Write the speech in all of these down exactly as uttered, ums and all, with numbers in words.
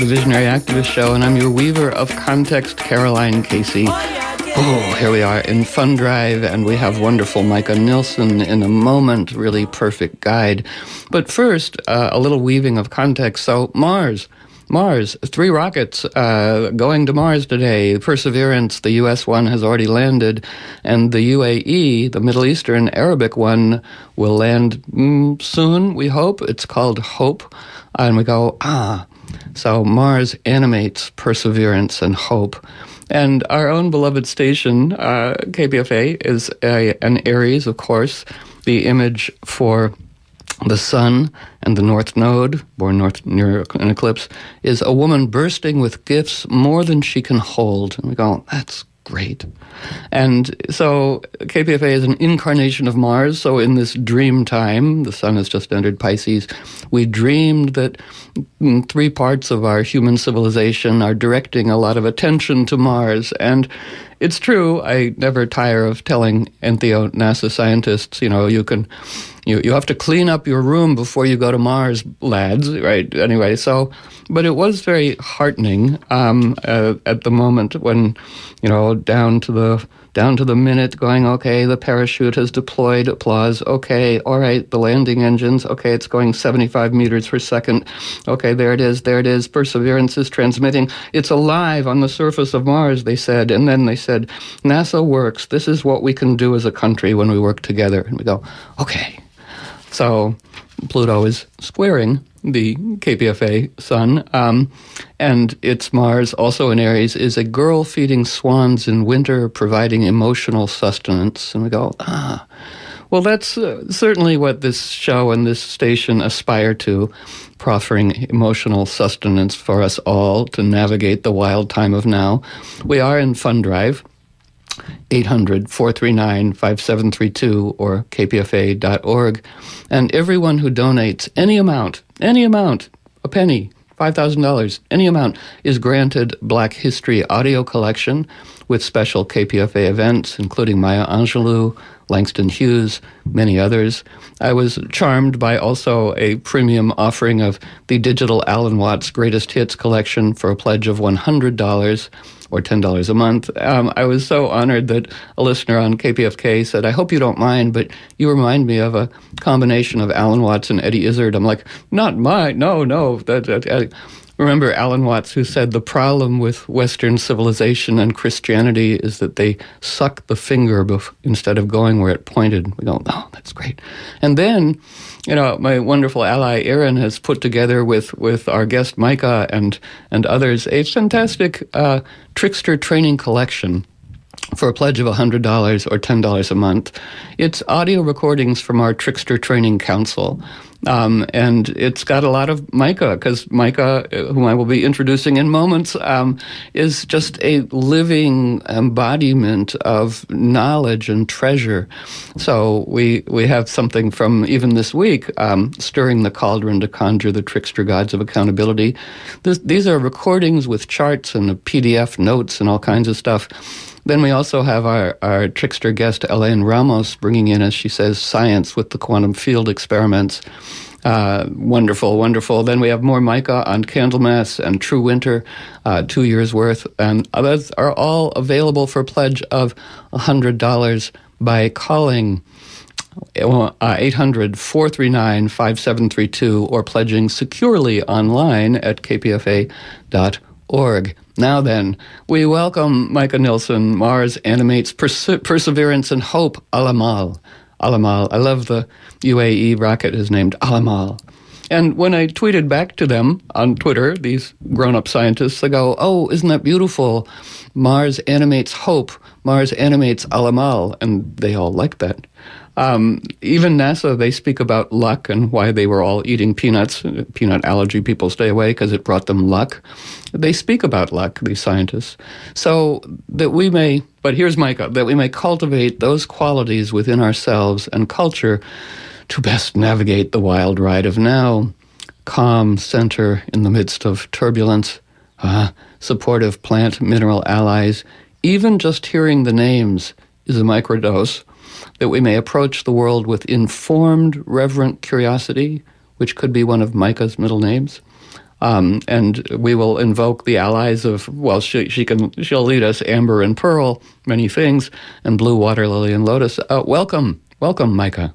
the Visionary Activist Show, and I'm your weaver of context, Caroline Casey. Oh, here we are in Fun Drive, and we have wonderful Micah Nilsson in a moment, really perfect guide. But first, uh, a little weaving of context. So, Mars. Mars, three rockets uh, going to Mars today. Perseverance, the U S one, has already landed, and the U A E, the Middle Eastern Arabic one, will land mm, soon, we hope. It's called Hope. And we go, ah. So Mars animates perseverance and hope. And our own beloved station, uh, K P F A, is a, an Aries, of course, the image for the sun and the North Node, born north near an eclipse, is a woman bursting with gifts more than she can hold. And we go, that's great. And so K P F A is an incarnation of Mars. So in this dream time, the sun has just entered Pisces, we dreamed that three parts of our human civilization are directing a lot of attention to Mars. And it's true, I never tire of telling Entheo NASA scientists, you know, you can... You you have to clean up your room before you go to Mars, lads, right? Anyway, so, but it was very heartening um, uh, at the moment when, you know, down to the down to the minute going, okay, the parachute has deployed, applause, okay, all right, the landing engines, okay, it's going seventy-five meters per second, okay, there it is, there it is, Perseverance is transmitting, it's alive on the surface of Mars, they said, and then they said, NASA works, this is what we can do as a country when we work together, and we go, okay. So Pluto is squaring the K P F A sun, um, and its Mars, also in Aries, is a girl feeding swans in winter, providing emotional sustenance. And we go, ah, well, that's uh, certainly what this show and this station aspire to, proffering emotional sustenance for us all to navigate the wild time of now. We are in Fun Drive. eight hundred, four three nine, five seven three two or k p f a dot org. And everyone who donates any amount, any amount, a penny, five thousand dollars, any amount, is granted Black History audio collection with special K P F A events, including Maya Angelou, Langston Hughes, many others. I was charmed by also a premium offering of the digital Alan Watts Greatest Hits collection for a pledge of one hundred dollars. Or ten dollars a month. Um, I was so honored that a listener on K P F K said, I hope you don't mind, but you remind me of a combination of Alan Watts and Eddie Izzard. I'm like, not mine, no, no. That, that, I remember Alan Watts, who said the problem with Western civilization and Christianity is that they suck the finger bef- instead of going where it pointed. We go, oh, that's great. And then, you know, my wonderful ally Aaron has put together with, with our guest Micah and, and others a fantastic uh, trickster training collection for a pledge of one hundred dollars or ten dollars a month. It's audio recordings from our Trickster Training Council. Um, and it's got a lot of Micah, because Micah, whom I will be introducing in moments, um, is just a living embodiment of knowledge and treasure. So we we have something from even this week, um, Stirring the Cauldron to Conjure the Trickster Gods of Accountability. This, these are recordings with charts and a P D F notes and all kinds of stuff. Then we also have our, our trickster guest, Elaine Ramos, bringing in, as she says, science with the quantum field experiments. Uh, wonderful, wonderful. Then we have more Micah on Candlemas and True Winter, uh, two years worth. And others are all available for a pledge of one hundred dollars by calling uh, eight hundred, four three nine, five seven three two or pledging securely online at k p f a dot org. Now then, we welcome Micah Nilsson. Mars animates perse- perseverance and hope. Alamal. Alamal. I love the U A E rocket is named Alamal. And when I tweeted back to them on Twitter, these grown-up scientists, they go, oh, isn't that beautiful? Mars animates hope. Mars animates Alamal. And they all like that. Um, even NASA, they speak about luck and why they were all eating peanuts. Peanut allergy people stay away because it brought them luck. They speak about luck, these scientists. So that we may, but here's Micah, that we may cultivate those qualities within ourselves and culture to best navigate the wild ride of now. Calm center in the midst of turbulence, uh, supportive plant mineral allies. Even just hearing the names is a microdose. That we may approach the world with informed, reverent curiosity, which could be one of Micah's middle names. Um, and we will invoke the allies of, well, she, she can, she'll lead us amber and pearl, many things, and blue water lily and lotus. Uh, welcome. Welcome, Micah.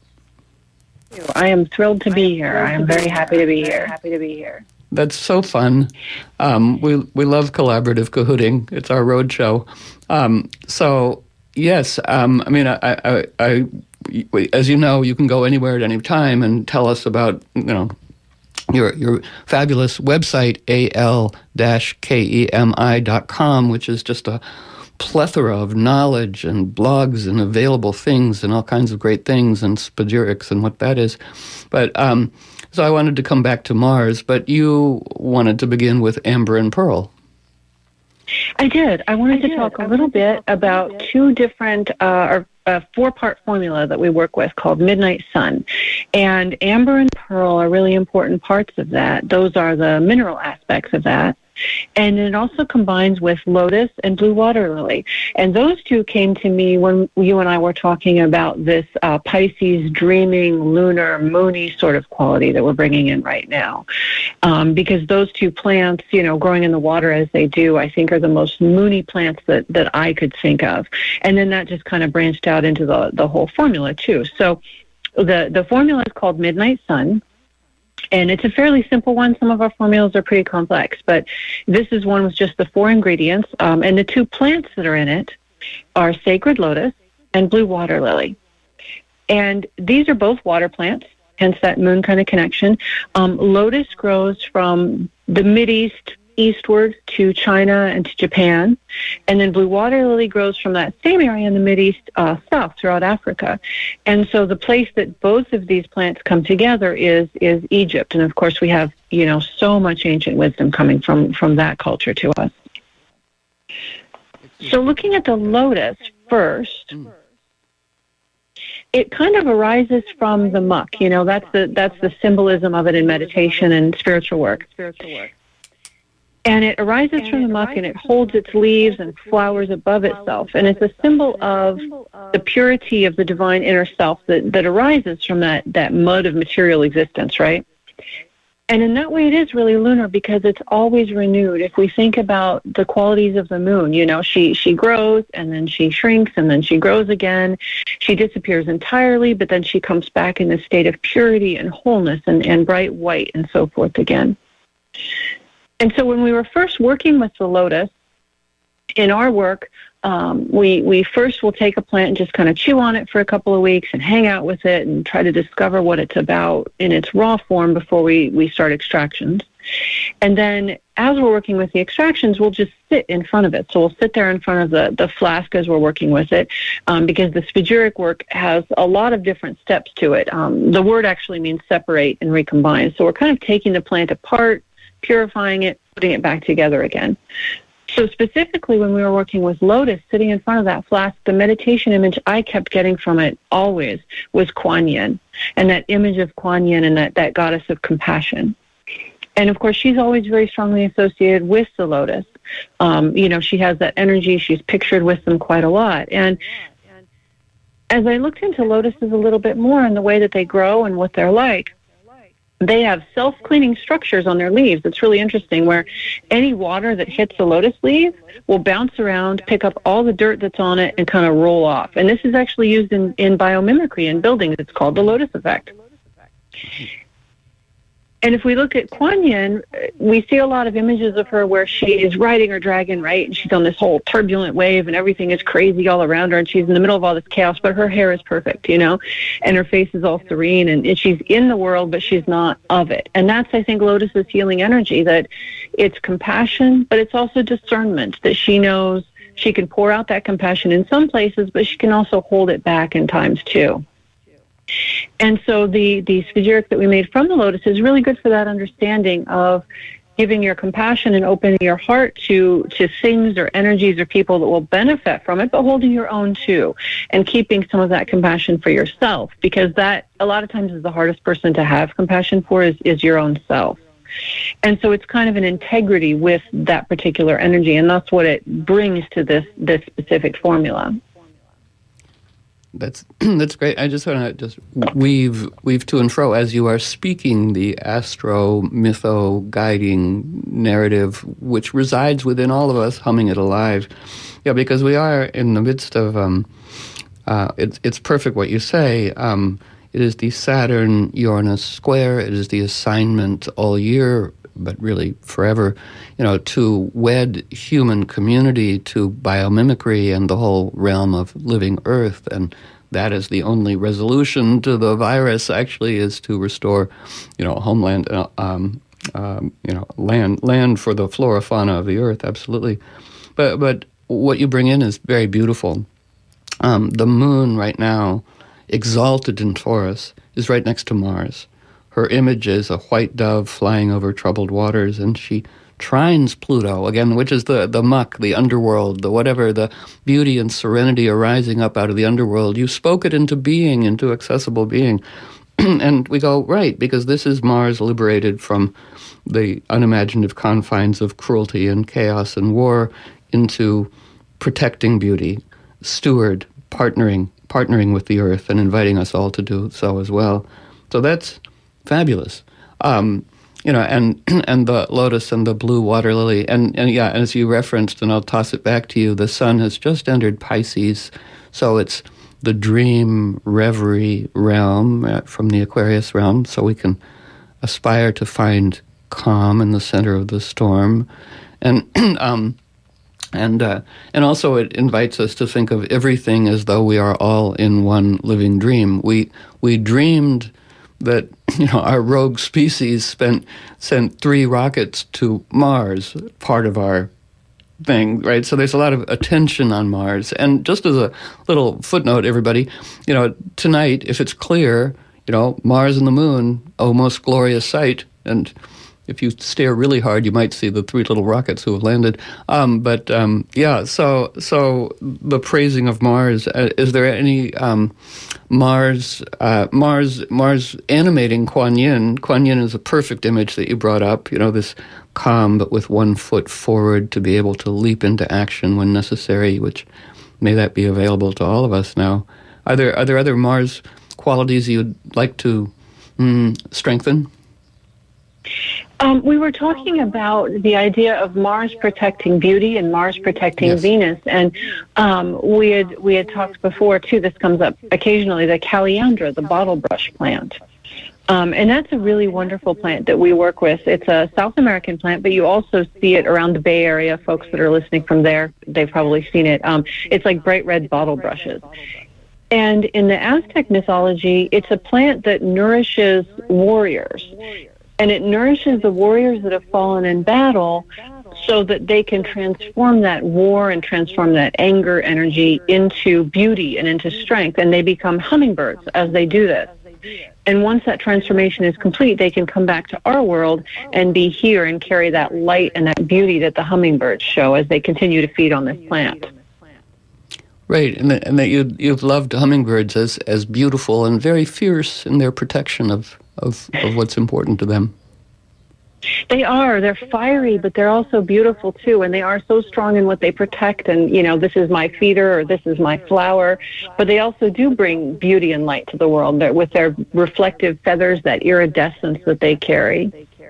I am thrilled to be here. I am very happy to be here. Happy to be here. That's so fun. Um, we we love collaborative cahooting. It's our road show. Um, so yes, um, I mean, I, I, I, as you know, you can go anywhere at any time and tell us about, you know, your your fabulous website, A L Kemi dot com, which is just a plethora of knowledge and blogs and available things and all kinds of great things and spagyrics and what that is. But um, so I wanted to come back to Mars, but you wanted to begin with amber and pearl. I did. I wanted I to did. talk a little bit about two different, uh, or a four-part formula that we work with called Midnight Sun. And amber and pearl are really important parts of that. Those are the mineral aspects of that. And it also combines with lotus and blue water lily. And those two came to me when you and I were talking about this uh, Pisces dreaming, lunar, moony sort of quality that we're bringing in right now. Um, because those two plants, you know, growing in the water as they do, I think are the most moony plants that, that I could think of. And then that just kind of branched out into the, the whole formula too. So the, the formula is called Midnight Sun. And it's a fairly simple one. Some of our formulas are pretty complex, but this is one with just the four ingredients. Um, and the two plants that are in it are sacred lotus and blue water lily. And these are both water plants, hence that moon kind of connection. Um, lotus grows from the Mideast eastward to China and to Japan. And then blue water lily grows from that same area in the Mideast uh, south throughout Africa. And so the place that both of these plants come together is is Egypt. And of course we have, you know, so much ancient wisdom coming from, from that culture to us. So looking at the lotus first, it kind of arises from the muck. You know, that's the that's the symbolism of it in meditation and spiritual work. Spiritual work. And it arises and from the muck, and it holds its leaves and flowers above itself. And it's a symbol of the purity of the divine inner self that, that arises from that, that mud of material existence, right? And in that way, it is really lunar because it's always renewed. If we think about the qualities of the moon, you know, she, she grows, and then she shrinks, and then she grows again. She disappears entirely, but then she comes back in a state of purity and wholeness and, and bright white and so forth again. And so when we were first working with the lotus, in our work, um, we, we first will take a plant and just kind of chew on it for a couple of weeks and hang out with it and try to discover what it's about in its raw form before we, we start extractions. And then as we're working with the extractions, we'll just sit in front of it. So we'll sit there in front of the, the flask as we're working with it, um, because the spagyric work has a lot of different steps to it. Um, the word actually means separate and recombine. So we're kind of taking the plant apart, purifying it, putting it back together again. So specifically when we were working with lotus, sitting in front of that flask, the meditation image I kept getting from it always was Kuan Yin, and that image of Kuan Yin and that, that goddess of compassion. And of course, she's always very strongly associated with the lotus. Um, you know, she has that energy. She's pictured with them quite a lot. And as I looked into lotuses a little bit more and the way that they grow and what they're like, they have self-cleaning structures on their leaves. It's really interesting where any water that hits the lotus leaf will bounce around, pick up all the dirt that's on it, and kind of roll off. And this is actually used in, in biomimicry in buildings. It's called the lotus effect. And if we look at Kuan Yin, we see a lot of images of her where she is riding her dragon, right? And she's on this whole turbulent wave and everything is crazy all around her and she's in the middle of all this chaos, but her hair is perfect, you know, and her face is all serene and, and she's in the world, but she's not of it. And that's, I think, Lotus's healing energy, that it's compassion, but it's also discernment, that she knows she can pour out that compassion in some places, but she can also hold it back in times too. And so the, the spagyric that we made from the lotus is really good for that understanding of giving your compassion and opening your heart to, to things or energies or people that will benefit from it, but holding your own too, and keeping some of that compassion for yourself, because that a lot of times is the hardest person to have compassion for is, is your own self. And so it's kind of an integrity with that particular energy, and that's what it brings to this, this specific formula. That's that's great. I just want to just weave weave to and fro as you are speaking the astro mytho guiding narrative, which resides within all of us, humming it alive. Yeah, because we are in the midst of. Um, uh, it's it's perfect what you say. Um, it is the Saturn Uranus square. It is the assignment all year, but really forever, you know, to wed human community to biomimicry and the whole realm of living Earth. And that is the only resolution to the virus, actually, is to restore, you know, homeland, uh, um, um, you know, land land for the flora, fauna of the Earth, absolutely. But, but what you bring in is very beautiful. Um, the moon right now, exalted in Taurus, is right next to Mars. Her image is a white dove flying over troubled waters, and she trines Pluto, again, which is the, the muck, the underworld, the whatever, the beauty and serenity arising up out of the underworld. You spoke it into being, into accessible being. And we go, right, because this is Mars liberated from the unimaginative confines of cruelty and chaos and war into protecting beauty, steward, partnering, partnering with the Earth and inviting us all to do so as well. So that's fabulous. Um, you know, and and the lotus and the blue water lily. And, and yeah, as you referenced, and I'll toss it back to you, the sun has just entered Pisces. So it's the dream reverie realm uh, from the Aquarius realm. So we can aspire to find calm in the center of the storm. And um, and uh, and also it invites us to think of everything as though we are all in one living dream. We we dreamed that, you know, our rogue species spent sent three rockets to Mars, part of our thing, right? So there's a lot of attention on Mars. And just as a little footnote, everybody, you know, tonight, if it's clear, you know, Mars and the moon, oh, most glorious sight. And if you stare really hard, you might see the three little rockets who have landed. Um, but um, yeah, so so the praising of Mars. Uh, is there any um, Mars uh, Mars Mars animating Kuan Yin? Kuan Yin is a perfect image that you brought up. You know, this calm but with one foot forward to be able to leap into action when necessary. Which may that be available to all of us now. Are there are there other Mars qualities you'd like to mm, strengthen? Um, we were talking about the idea of Mars protecting beauty and Mars protecting yes. Venus, and um, we had we had talked before too. This comes up occasionally. The Kaliandra, the bottle brush plant, um, and that's a really wonderful plant that we work with. It's a South American plant, but you also see it around the Bay Area. Folks that are listening from there, they've probably seen it. Um, it's like bright red bottle brushes. And in the Aztec mythology, it's a plant that nourishes warriors. And it nourishes the warriors that have fallen in battle so that they can transform that war and transform that anger energy into beauty and into strength. And they become hummingbirds as they do this. And once that transformation is complete, they can come back to our world and be here and carry that light and that beauty that the hummingbirds show as they continue to feed on this plant. Right, and that, and that you, you've loved hummingbirds as, as beautiful and very fierce in their protection of Of, of what's important to them. They are. They're fiery, but they're also beautiful, too. And they are so strong in what they protect. And, you know, this is my feeder or this is my flower. But they also do bring beauty and light to the world with their reflective feathers, that iridescence that they carry.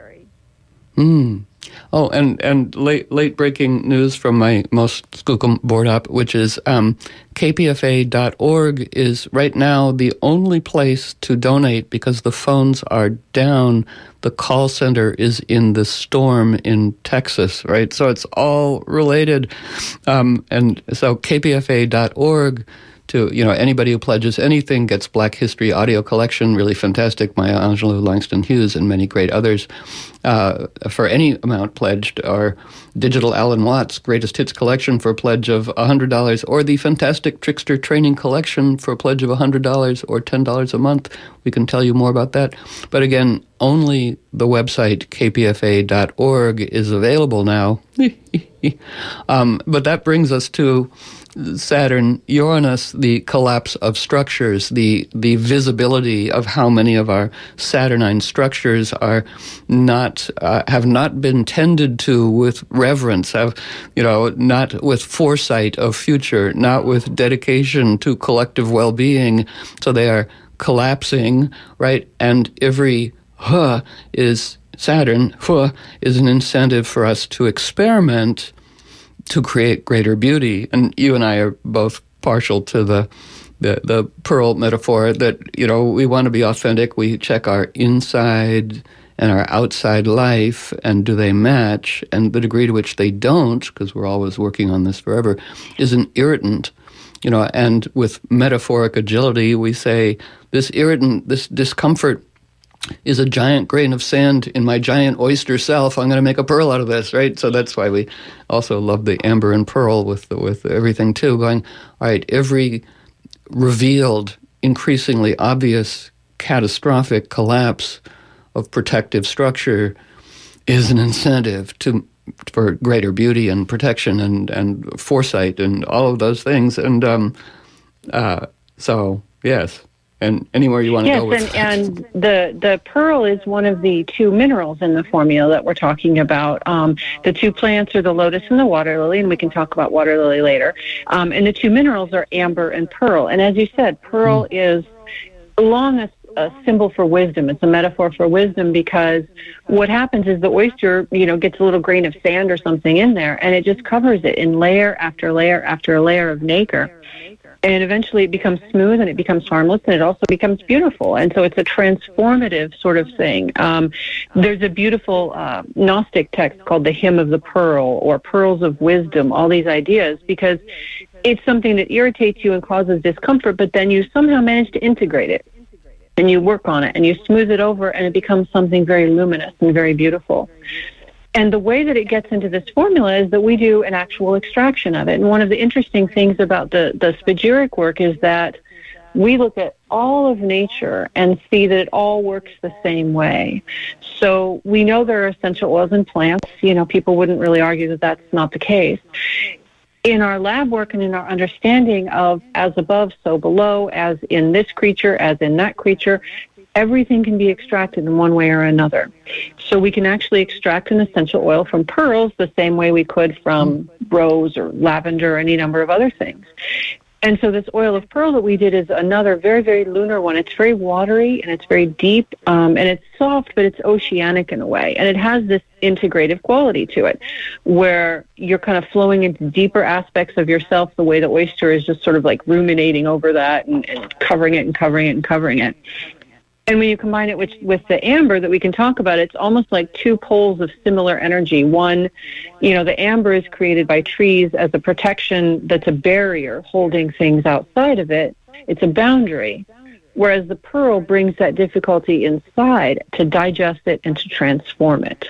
Hmm. Oh, and, and late late breaking news from my most skookum board up, which is um, K P F A dot org is right now the only place to donate because the phones are down. The call center is in the storm in Texas, right? So it's all related. Um, and so K P F A dot org. To, you know, anybody who pledges anything gets Black History Audio Collection, really fantastic, Maya Angelou, Langston Hughes, and many great others. Uh, for any amount pledged, or Digital Alan Watts Greatest Hits Collection for a pledge of one hundred dollars, or the Fantastic Trickster Training Collection for a pledge of one hundred dollars or ten dollars a month. We can tell you more about that. But again, only the website k p f a dot org is available now. um, but that brings us to Saturn, Uranus, the collapse of structures, the the visibility of how many of our Saturnine structures are not uh, have not been tended to with reverence, have you know not with foresight of future, not with dedication to collective well-being. So they are collapsing, right? And every huh is Saturn. Huh is an incentive for us to experiment, to create greater beauty. And you and I are both partial to the, the the pearl metaphor that, you know, we want to be authentic. We check our inside and our outside life, and do they match? And the degree to which they don't, because we're always working on this forever, is an irritant. You know, and with metaphoric agility, we say, this irritant, this discomfort is a giant grain of sand in my giant oyster self. I'm going to make a pearl out of this, right? So that's why we also love the amber and pearl with the, with everything too, going, all right, every revealed, increasingly obvious, catastrophic collapse of protective structure is an incentive to for greater beauty and protection and, and foresight and all of those things. And um, uh, so, yes. And anywhere you want to yes, go with and, that. and the the pearl is one of the two minerals in the formula that we're talking about. Um, the two plants are the lotus and the water lily, and we can talk about water lily later. Um, and the two minerals are amber and pearl. And as you said, pearl mm. is long a, a symbol for wisdom. It's a metaphor for wisdom, because what happens is the oyster, you know, gets a little grain of sand or something in there, and it just covers it in layer after layer after layer of nacre. And eventually it becomes smooth and it becomes harmless, and it also becomes beautiful. And so it's a transformative sort of thing. Um, there's a beautiful uh, Gnostic text called the Hymn of the Pearl, or Pearls of Wisdom, all these ideas, because it's something that irritates you and causes discomfort, but then you somehow manage to integrate it. And you work on it and you smooth it over, and it becomes something very luminous and very beautiful. And the way that it gets into this formula is that we do an actual extraction of it. And one of the interesting things about the, the spagyric work is that we look at all of nature and see that it all works the same way. So we know there are essential oils in plants. You know, people wouldn't really argue that that's not the case. In our lab work and in our understanding of as above, so below, as in this creature, as in that creature, everything can be extracted in one way or another. So we can actually extract an essential oil from pearls the same way we could from rose or lavender or any number of other things. And so this oil of pearl that we did is another very, very lunar one. It's very watery and it's very deep, um, and it's soft, but it's oceanic in a way. And it has this integrative quality to it, where you're kind of flowing into deeper aspects of yourself, the way the oyster is just sort of like ruminating over that and, and covering it and covering it and covering it. And when you combine it with, with the amber that we can talk about, it's almost like two poles of similar energy. One, you know, the amber is created by trees as a protection that's a barrier holding things outside of it. It's a boundary. Whereas the pearl brings that difficulty inside to digest it and to transform it.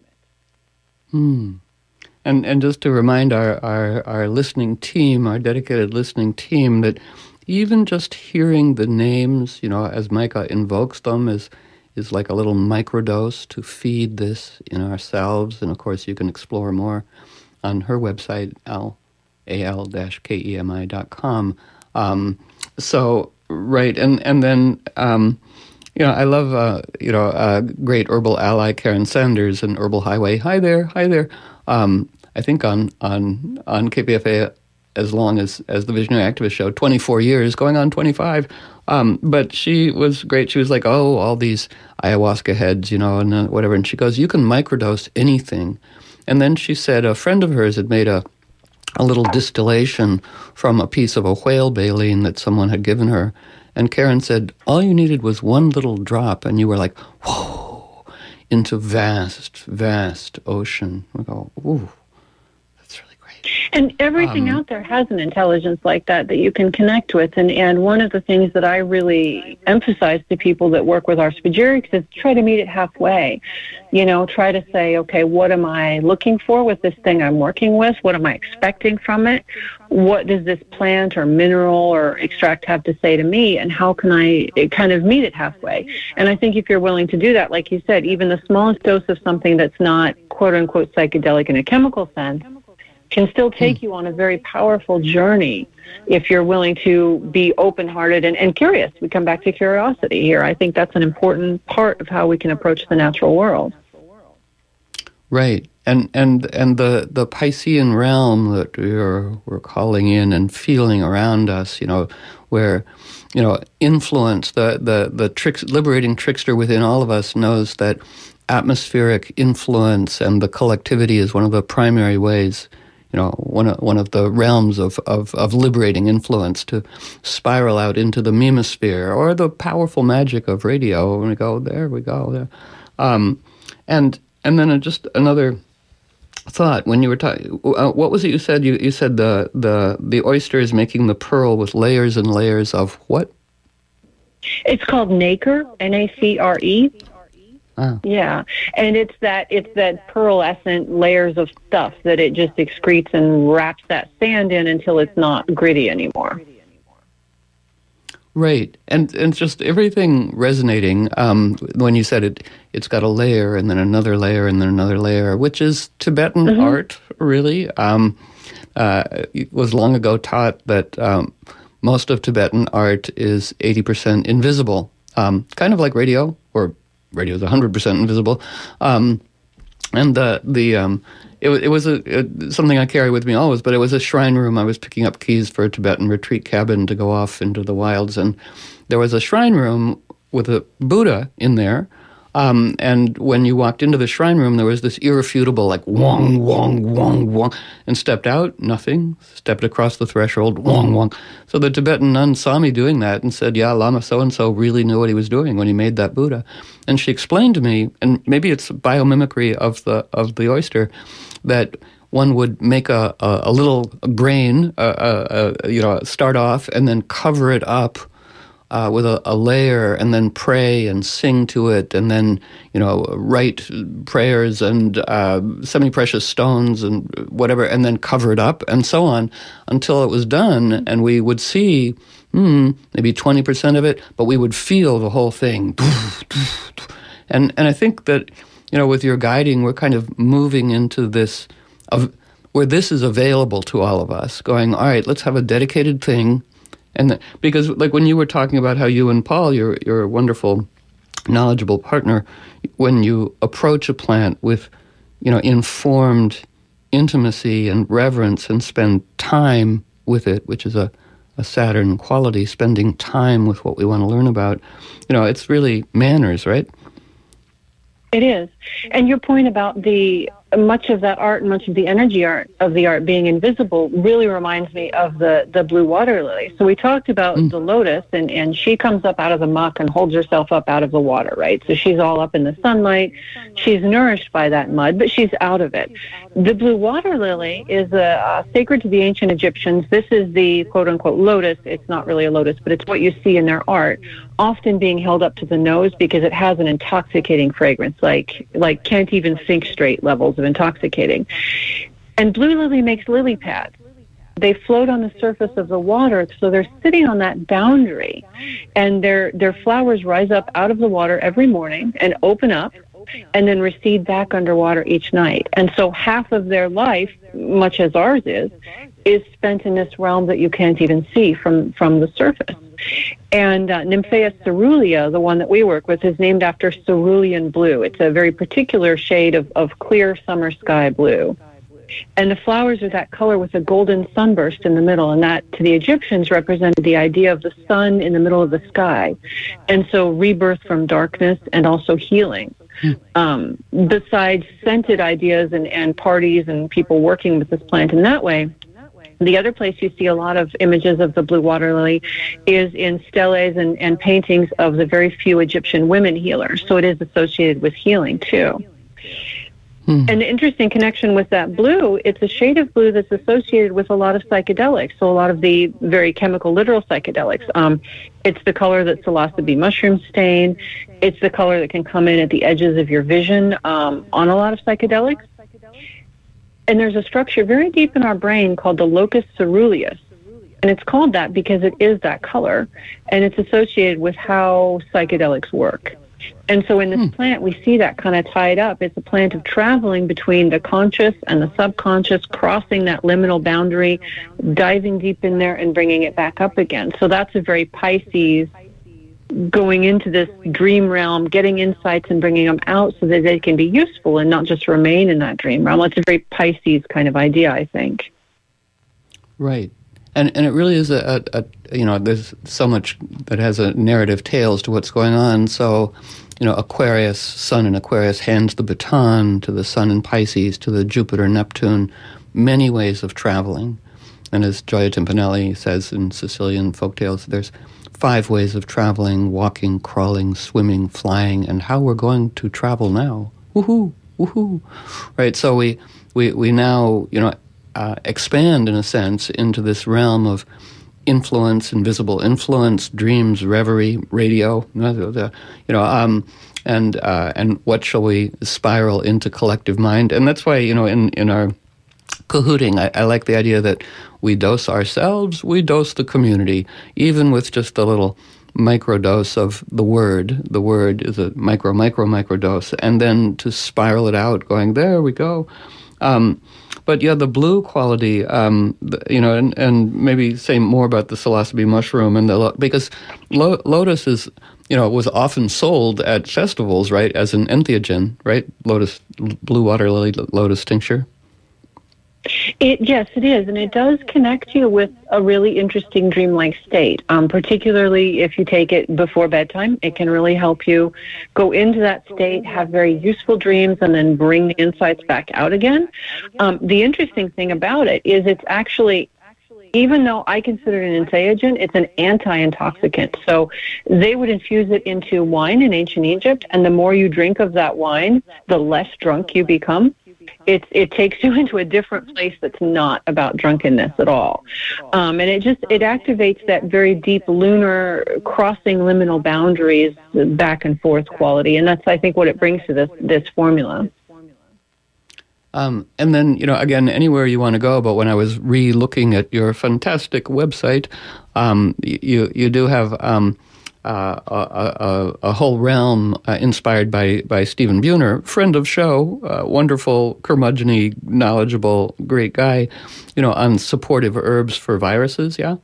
Hmm. And and just to remind our, our, our listening team, our dedicated listening team, that even just hearing the names, you know, as Micah invokes them, is is like a little microdose to feed this in ourselves. And of course, you can explore more on her website, al dash kemi dot com. Um, so, right, and and then, um, you know, I love, uh, you know, uh, great herbal ally Karen Sanders and Herbal Highway. Hi there, hi there. Um, I think on on on K P F A, as long as, as the Visionary Activist Show, twenty-four years, going on twenty-five. Um, but she was great. She was like, oh, all these ayahuasca heads, you know, and uh, whatever. And she goes, you can microdose anything. And then she said a friend of hers had made a, a little distillation from a piece of a whale baleen that someone had given her. And Karen said, all you needed was one little drop, and you were like, whoa, into vast, vast ocean. We go, ooh. And everything um, out there has an intelligence like that that you can connect with. And, and one of the things that I really emphasize to people that work with our spagyrics is try to meet it halfway. You know, try to say, okay, what am I looking for with this thing I'm working with? What am I expecting from it? What does this plant or mineral or extract have to say to me? And how can I kind of meet it halfway? And I think if you're willing to do that, like you said, even the smallest dose of something that's not quote unquote psychedelic in a chemical sense can still take mm. you on a very powerful journey if you're willing to be open-hearted and, and curious. We come back to curiosity here. I think that's an important part of how we can approach the natural world. Right. And and and the, the Piscean realm that we're we're calling in and feeling around us, you know, where, you know, influence, the the the tricks, liberating trickster within all of us knows that atmospheric influence and the collectivity is one of the primary ways, you know, one of, one of the realms of, of, of liberating influence to spiral out into the memosphere, or the powerful magic of radio. And we go, there we go, there. Um, and and then just another thought, when you were talking, uh, what was it you said? You you said the, the, the oyster is making the pearl with layers and layers of what? It's called nacre, N A C R E. Ah. Yeah, and it's that it's that pearlescent layers of stuff that it just excretes and wraps that sand in until it's not gritty anymore. Right, and and just everything resonating. Um, when you said it, it's got a layer and then another layer and then another layer, which is Tibetan mm-hmm. art, really. Um, uh, it was long ago taught that um, most of Tibetan art is eighty percent invisible, um, kind of like radio, or radio is one hundred percent invisible. Um, and the the um, it, it was a, a something I carry with me always, but it was a shrine room. I was picking up keys for a Tibetan retreat cabin to go off into the wilds, and there was a shrine room with a Buddha in there. Um, and when you walked into the shrine room, there was this irrefutable, like, wong, wong, wong, wong, and stepped out, nothing, stepped across the threshold, wong, wong. So the Tibetan nun saw me doing that and said, yeah, Lama so-and-so really knew what he was doing when he made that Buddha. And she explained to me, and maybe it's biomimicry of the of the oyster, that one would make a, a, a little grain, uh, uh, uh, you know, start off and then cover it up Uh, with a, a layer, and then pray and sing to it, and then, you know, write prayers and uh, semi-precious stones and whatever, and then cover it up, and so on, until it was done, and we would see, hmm, maybe twenty percent of it, but we would feel the whole thing. And and I think that, you know, with your guiding, we're kind of moving into this, of where this is available to all of us, going, all right, let's have a dedicated thing. And the, because, like, when you were talking about how you and Paul, your your wonderful, knowledgeable partner, when you approach a plant with, you know, informed intimacy and reverence and spend time with it, which is a, a Saturn quality, spending time with what we want to learn about, you know, it's really manners, right? It is. And your point about the much of that art and much of the energy art of the art being invisible really reminds me of the, the blue water lily. So we talked about mm. the lotus, and, and she comes up out of the muck and holds herself up out of the water, right? So she's all up in the sunlight. She's nourished by that mud, but she's out of it. The blue water lily is a, uh, sacred to the ancient Egyptians. This is the quote-unquote lotus. It's not really a lotus, but it's what you see in their art, often being held up to the nose because it has an intoxicating fragrance, like like can't even think straight levels of intoxicating. And blue lily makes lily pads. They float on the surface of the water, so they're sitting on that boundary, and their their flowers rise up out of the water every morning and open up and then recede back underwater each night. And so half of their life, much as ours is, is spent in this realm that you can't even see from, from the surface. And uh, Nymphaeus caerulea, the one that we work with, is named after cerulean blue. It's a very particular shade of, of clear summer sky blue. And the flowers are that color with a golden sunburst in the middle, and that, to the Egyptians, represented the idea of the sun in the middle of the sky. And so rebirth from darkness and also healing. Um, besides scented ideas and, and parties and people working with this plant in that way, the other place you see a lot of images of the blue water lily is in steles and, and paintings of the very few Egyptian women healers. So it is associated with healing, too. Hmm. And the interesting connection with that blue, it's a shade of blue that's associated with a lot of psychedelics, so a lot of the very chemical, literal psychedelics. Um, it's the color that psilocybe mushroom stain. It's the color that can come in at the edges of your vision um, on a lot of psychedelics. And there's a structure very deep in our brain called the locus ceruleus. And it's called that because it is that color, and it's associated with how psychedelics work. And so in this hmm. plant, we see that kind of tied up. It's a plant of traveling between the conscious and the subconscious, crossing that liminal boundary, diving deep in there and bringing it back up again. So that's a very Pisces, going into this dream realm, getting insights and bringing them out so that they can be useful and not just remain in that dream realm. It's a very Pisces kind of idea, I think. Right. And and it really is a, a, a, you know, there's so much that has a narrative tales to what's going on. So, you know, Aquarius, Sun in Aquarius hands the baton to the Sun in Pisces, to the Jupiter, Neptune, many ways of traveling. And as Gioia Timpanelli says in Sicilian folktales, there's five ways of traveling: walking, crawling, swimming, flying, and how we're going to travel now. Woohoo, woohoo. Right, so we, we, we now, you know, Uh, expand, in a sense, into this realm of influence, invisible influence, dreams, reverie, radio, you know, um, and uh, and what shall we spiral into collective mind? And that's why, you know, in, in our cahooting, I, I like the idea that we dose ourselves, we dose the community, even with just a little microdose of the word. The word is a micro, micro, microdose, and then to spiral it out, going, there we go. Um, But yeah, the blue quality, um, you know, and, and maybe say more about the psilocybe mushroom and the because lo- lotus is, you know, was often sold at festivals, right, as an entheogen, right? Lotus, blue water lily lotus tincture. It, yes, it is, and it does connect you with a really interesting dreamlike state, um, particularly if you take it before bedtime. It can really help you go into that state, have very useful dreams, and then bring the insights back out again. Um, the interesting thing about it is it's actually, even though I consider it an entheogen, it's an anti-intoxicant. So they would infuse it into wine in ancient Egypt, and the more you drink of that wine, the less drunk you become. It it takes you into a different place that's not about drunkenness at all, um, and it just it activates that very deep lunar crossing liminal boundaries back and forth quality, and that's I think what it brings to this this formula. Um, and then, you know, again, anywhere you want to go, but when I was re-looking at your fantastic website, um, you you do have um, uh, a, a, a whole realm uh, inspired by, by Stephen Buhner, friend of show, uh, wonderful, curmudgeon-y, knowledgeable, great guy, you know, on supportive herbs for viruses, yeah?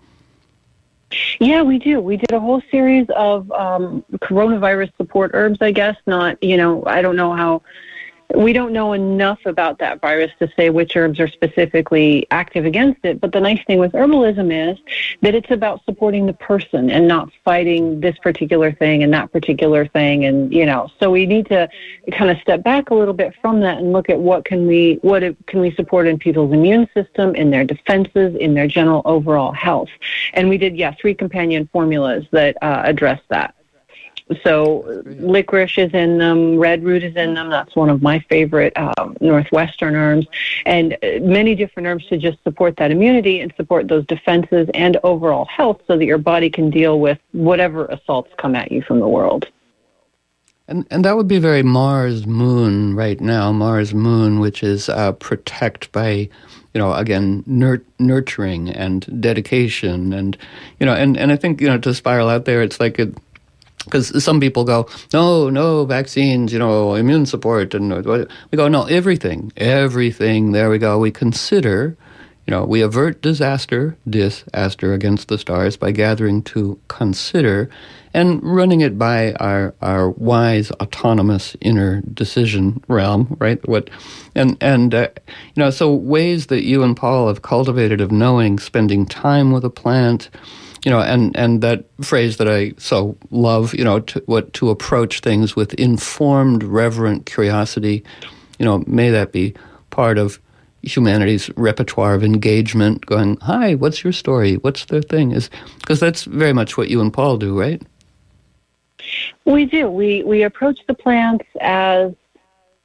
Yeah, we do. We did a whole series of um, coronavirus support herbs, I guess, not, you know, I don't know how... We don't know enough about that virus to say which herbs are specifically active against it. But the nice thing with herbalism is that it's about supporting the person and not fighting this particular thing and that particular thing. And, you know, so we need to kind of step back a little bit from that and look at what can we, what it, can we support in people's immune system, in their defenses, in their general overall health. And we did, yeah, three companion formulas that uh, address that. So licorice is in them, red root is in them. That's one of my favorite um, northwestern herbs, and many different herbs to just support that immunity and support those defenses and overall health so that your body can deal with whatever assaults come at you from the world. And and that would be very Mars Moon right now, Mars Moon, which is uh, protect by, you know, again, nur- nurturing and dedication. And, you know, and, and I think, you know, to spiral out there, it's like it, because some people go, no, no, vaccines, you know, immune support. And we go, no, everything, everything. There we go. We consider, you know, we avert disaster, disaster against the stars by gathering to consider and running it by our, our wise, autonomous inner decision realm, right? What, and, and uh, you know, so ways that you and Paul have cultivated of knowing, spending time with a plant, you know, and, and that phrase that I so love, you know, to, what to approach things with informed, reverent curiosity, you know, may that be part of humanity's repertoire of engagement, going, hi, what's your story? What's their thing? Is because that's very much what you and Paul do, right? We do. We we approach the plants as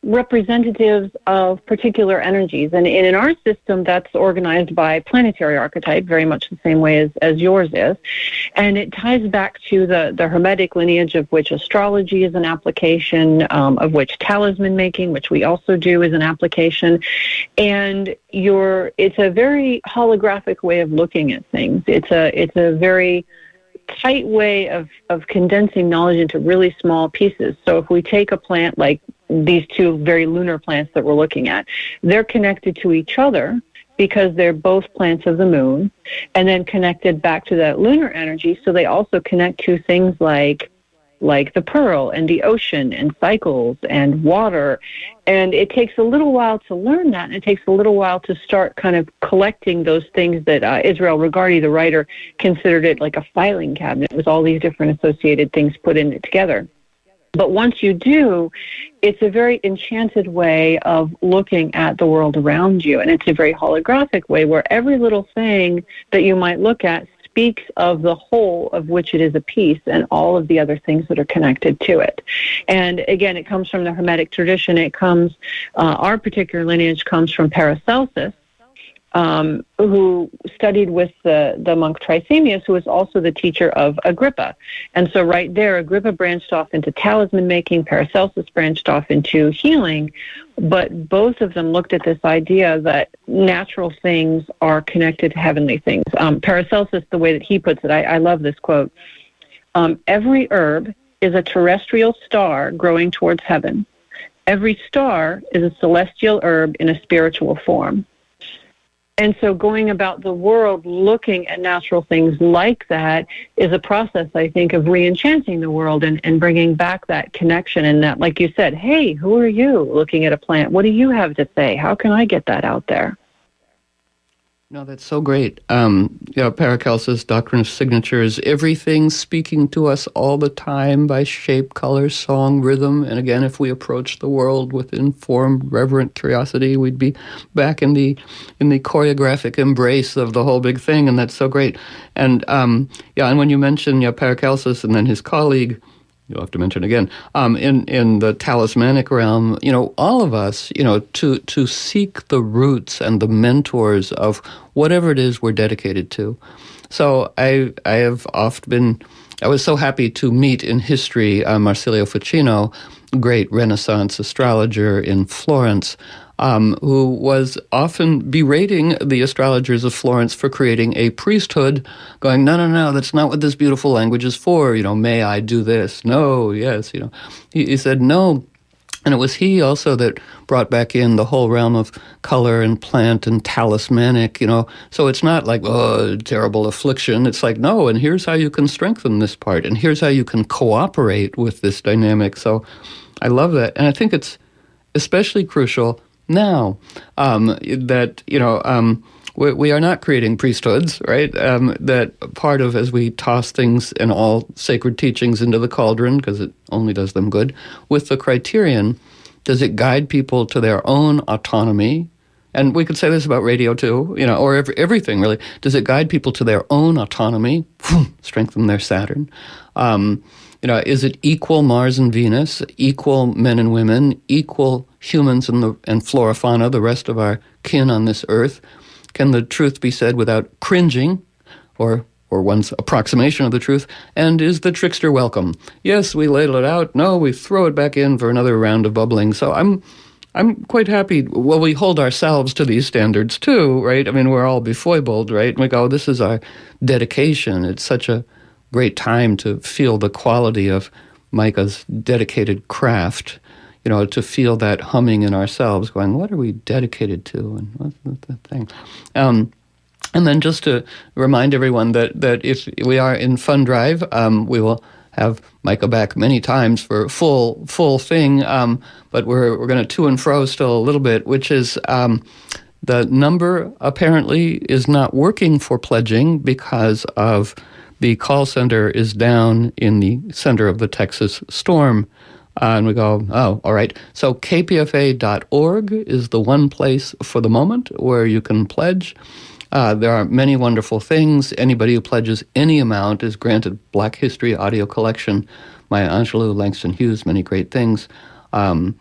representatives of particular energies. And in our system, that's organized by planetary archetype, very much the same way as, as yours is. And it ties back to the, the Hermetic lineage, of which astrology is an application, um, of which talisman making, which we also do, is an application. And your it's a very holographic way of looking at things. It's a it's a very tight way of, of condensing knowledge into really small pieces. So if we take a plant like these two very lunar plants that we're looking at, they're connected to each other because they're both plants of the moon, and then connected back to that lunar energy. So they also connect to things like like the pearl and the ocean and cycles and water. And it takes a little while to learn that, and it takes a little while to start kind of collecting those things that uh, Israel Regardie, the writer, considered it like a filing cabinet with all these different associated things put in it together. But once you do, it's a very enchanted way of looking at the world around you. And it's a very holographic way where every little thing that you might look at speaks of the whole of which it is a piece, and all of the other things that are connected to it. And again, it comes from the Hermetic tradition. It comes, uh, our particular lineage comes from Paracelsus, um, who studied with the, the monk Trithemius, who was also the teacher of Agrippa. And so right there, Agrippa branched off into talisman making, Paracelsus branched off into healing, but both of them looked at this idea that natural things are connected to heavenly things. Um, Paracelsus, the way that he puts it, I, I love this quote, um, every herb is a terrestrial star growing towards heaven. Every star is a celestial herb in a spiritual form. And so going about the world looking at natural things like that is a process, I think, of re-enchanting the world and, and bringing back that connection and that, like you said, hey, who are you looking at a plant? What do you have to say? How can I get that out there? No, that's so great. Um, you know, Paracelsus' doctrine of signatures, everything speaking to us all the time by shape, color, song, rhythm. And again, if we approach the world with informed, reverent curiosity, we'd be back in the in the choreographic embrace of the whole big thing, and that's so great. And um, yeah, and when you mention you know, Paracelsus and then his colleague, you'll have to mention again, um, in, in the talismanic realm, you know, all of us, you know, to, to seek the roots and the mentors of whatever it is we're dedicated to. So I I have oft been, I was so happy to meet in history uh, Marsilio Ficino, great Renaissance astrologer in Florence, Um, who was often berating the astrologers of Florence for creating a priesthood, going, no, no, no, that's not what this beautiful language is for. You know, may I do this? No, yes, you know. He, he said no. And it was he also that brought back in the whole realm of color and plant and talismanic, you know. So it's not like, oh, terrible affliction. It's like, no, and here's how you can strengthen this part, and here's how you can cooperate with this dynamic. So I love that. And I think it's especially crucial now, um, that, you know, um, we, we are not creating priesthoods, right? Um, that part of, as we toss things and all sacred teachings into the cauldron, because it only does them good, with the criterion, does it guide people to their own autonomy? And we could say this about radio too, you know, or every, everything really. Does it guide people to their own autonomy? Strengthen their Saturn. Um, You know, is it equal Mars and Venus, equal men and women, equal humans and the and flora, fauna, the rest of our kin on this earth? Can the truth be said without cringing, or or one's approximation of the truth? And is the trickster welcome? Yes, we ladle it out. No, we throw it back in for another round of bubbling. So I'm I'm quite happy. Well, we hold ourselves to these standards too, right? I mean, we're all befoibled, right? And we go, this is our dedication. It's such a great time to feel the quality of Micah's dedicated craft, you know, to feel that humming in ourselves, going, what are we dedicated to, and what's the thing? Um, and then just to remind everyone that, that if we are in Fund Drive, um, we will have Micah back many times for full full thing, um, but we're we're going to to and fro still a little bit, which is um, the number apparently is not working for pledging because of the call center is down in the center of the Texas storm. Uh, and we go, oh, all right. So K P F A dot org is the one place for the moment where you can pledge. Uh, there are many wonderful things. Anybody who pledges any amount is granted Black History audio collection, Maya Angelou, Langston Hughes, many great things. Um,